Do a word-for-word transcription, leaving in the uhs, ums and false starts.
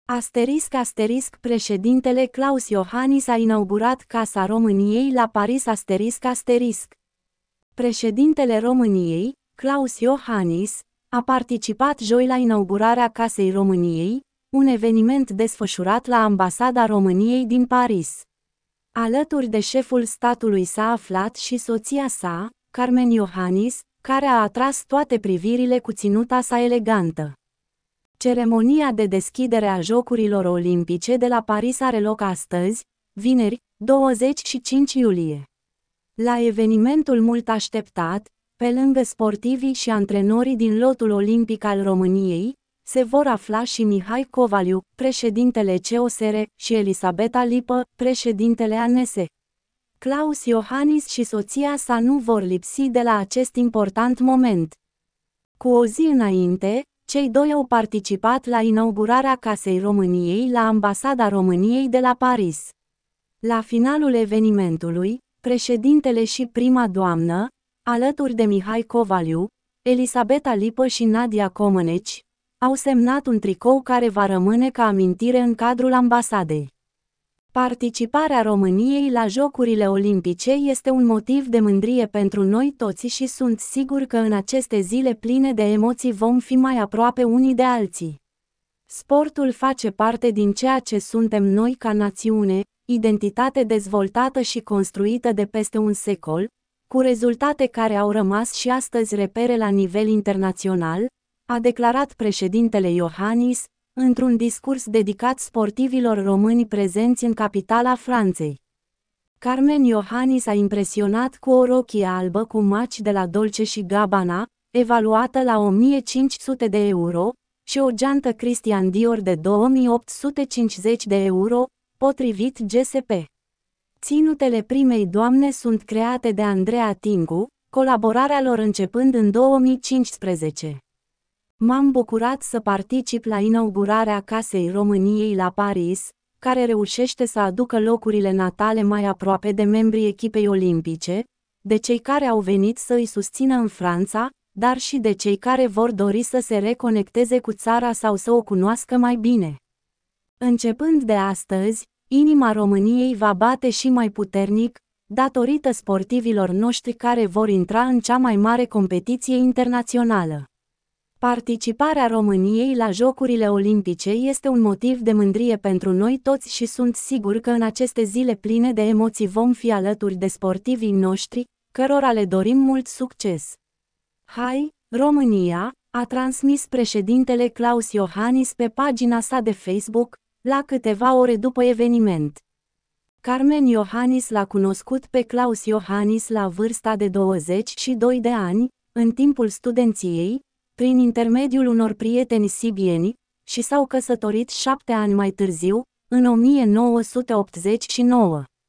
Asterisc asterisc Președintele Klaus Iohannis a inaugurat Casa României la Paris asterisc asterisc. Președintele României, Klaus Iohannis, a participat joi la inaugurarea Casei României, un eveniment desfășurat la Ambasada României din Paris. Alături de șeful statului s-a aflat și soția sa, Carmen Iohannis, care a atras toate privirile cu ținuta sa elegantă. Ceremonia de deschidere a Jocurilor Olimpice de la Paris are loc astăzi, vineri, douăzeci și cinci iulie. La evenimentul mult așteptat, pe lângă sportivii și antrenorii din lotul olimpic al României, se vor afla și Mihai Covaliu, președintele C O S R, și Elisabeta Lipă, președintele A N S. Klaus Iohannis și soția sa nu vor lipsi de la acest important moment. Cu o zi înainte, cei doi au participat la inaugurarea Casei României la Ambasada României de la Paris. La finalul evenimentului, președintele și prima doamnă, alături de Mihai Covaliu, Elisabeta Lipă și Nadia Comăneci, au semnat un tricou care va rămâne ca amintire în cadrul ambasadei. Participarea României la Jocurile Olimpice este un motiv de mândrie pentru noi toți și sunt sigur că în aceste zile pline de emoții vom fi mai aproape unii de alții. Sportul face parte din ceea ce suntem noi ca națiune, identitate dezvoltată și construită de peste un secol, cu rezultate care au rămas și astăzi repere la nivel internațional, a declarat președintele Iohannis, într-un discurs dedicat sportivilor români prezenți în capitala Franței. Carmen Iohannis a impresionat cu o rochie albă cu maci de la Dolce și Gabbana, evaluată la o mie cinci sute de euro, și o geantă Christian Dior de două mii opt sute cincizeci de euro, potrivit G S P. Ținutele primei doamne sunt create de Andreea Tingu, colaborarea lor începând în două mii cincisprezece. M-am bucurat să particip la inaugurarea Casei României la Paris, care reușește să aducă locurile natale mai aproape de membrii echipei olimpice, de cei care au venit să îi susțină în Franța, dar și de cei care vor dori să se reconecteze cu țara sau să o cunoască mai bine. Începând de astăzi, inima României va bate și mai puternic, datorită sportivilor noștri care vor intra în cea mai mare competiție internațională. Participarea României la Jocurile Olimpice este un motiv de mândrie pentru noi toți și sunt sigur că în aceste zile pline de emoții vom fi alături de sportivii noștri, cărora le dorim mult succes. Hai, România, a transmis președintele Klaus Iohannis pe pagina sa de Facebook, la câteva ore după eveniment. Carmen Iohannis l-a cunoscut pe Klaus Iohannis la vârsta de douăzeci și doi de ani, în timpul studenției, prin intermediul unor prieteni sibieni, și s-au căsătorit șapte ani mai târziu, în o mie nouă sute optzeci și nouă.